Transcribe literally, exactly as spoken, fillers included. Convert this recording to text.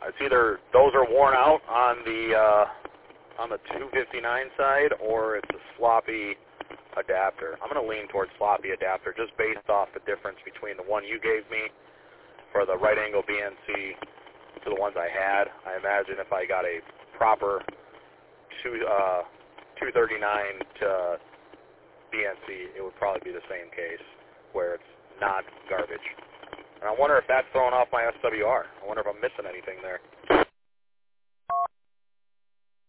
it's either those are worn out on the uh, on the two fifty-nine side, or it's a sloppy adapter. I'm going to lean towards sloppy adapter just based off the difference between the one you gave me for the right angle B N C to the ones I had. I imagine if I got a proper two, uh, two thirty-nine to B N C, it would probably be the same case where it's not garbage. And I wonder if that's throwing off my S W R. I wonder if I'm missing anything there.